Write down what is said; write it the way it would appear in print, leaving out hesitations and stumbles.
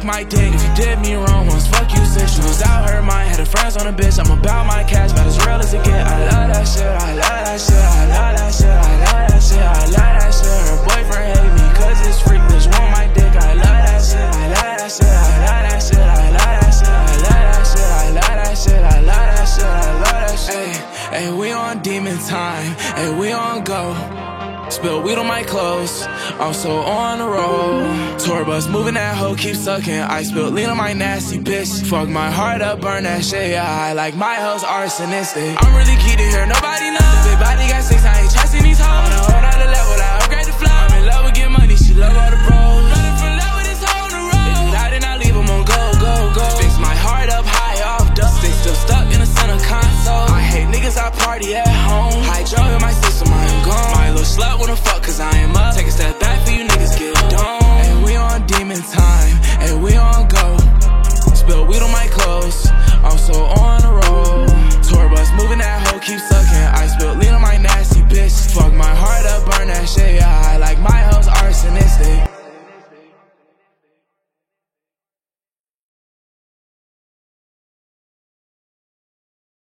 my dick if you did me wrong once. Fuck you, sis. She was out her mind, had her friends on the bitch. I'm about my cash, about as real as it get. I love that shit, I love that shit, I love that shit, I love that shit, I love that shit. Her boyfriend hate me cause it's freak, bitch want my dick. I love that shit, I love that shit, I love that shit, I love that shit, I love that shit, I love that shit, I love that shit, I love that shit. Ay, we on demon time, ay, we on go. Spill weed on my clothes, I'm so on the road. Tour bus moving that hoe, keep sucking. I spilled lean on my nasty bitch. Fuck my heart up, burn that shit, yeah. I like my hoes arsonistic. I'm really key to here, nobody knows. Big body got 6, I ain't trusting these hoes. On a whole nother level, I upgrade the flow. I'm in love with get money, she love all the bros. Running from love with this hoe on the road. If you die, then I leave them on go, go, go. Fix my heart up high off dust. They still stuck in the center console. I hate niggas, I party at home.